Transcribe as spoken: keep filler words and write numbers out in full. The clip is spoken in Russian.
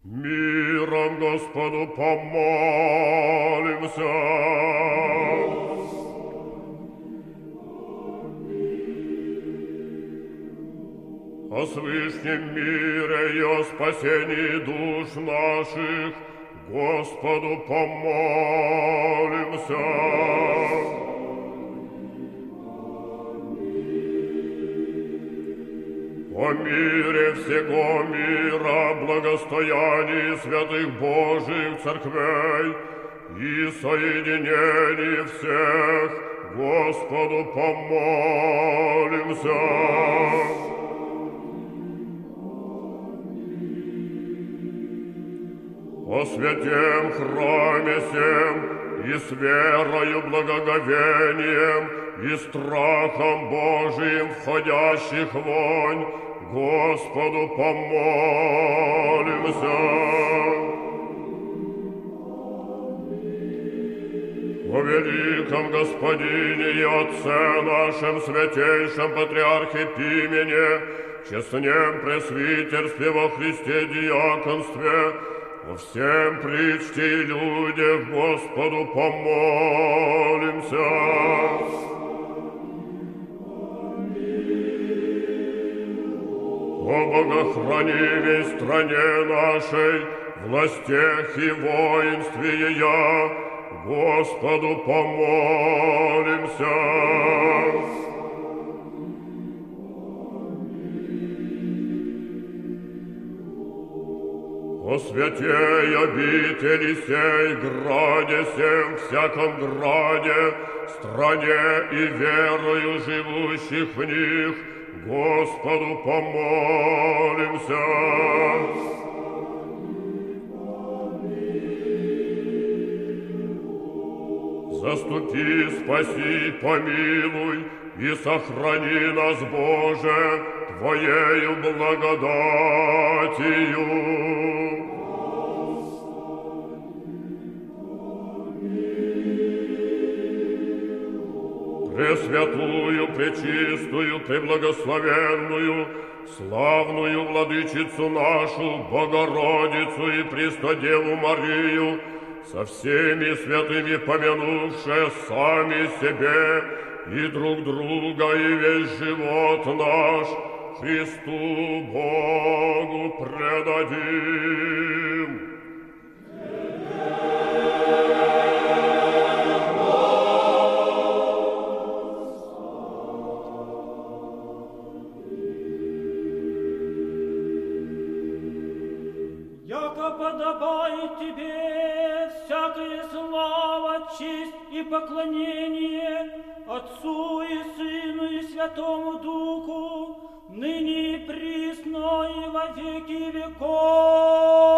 Миром Господу помолимся. О свышнем мире и о спасении душ наших Господу помолимся. О мире всего мира, благостоянии святых Божьих церквей и соединении всех Господу помолимся. О святем храме сем и с верою, благоговением и страхом Божиим входящих вонь Господу помолимся. О великом Господине и Отце нашем святейшем Патриархе Пимене, честнем пресвитерстве во Христе диаконстве, во всем причте и людях Господу помолимся. О богохранимой стране нашей, властях и воинстве ее, Господу помолимся. О святей обители сей, граде сем, всяком граде, стране и верою живущих в них, Господу помолимся. Заступи, спаси, помилуй и сохрани нас, Боже, Твоею благодатью. Пресвятую, пречистую, преблагословенную, славную владычицу нашу, Богородицу и Престодеву Марию, со всеми святыми помянувшие сами себе и друг друга, и весь живот наш Христу Богу предадим. Подобает тебе всякая слава, честь и поклонение Отцу и Сыну и Святому Духу, ныне и присно и во веки веков.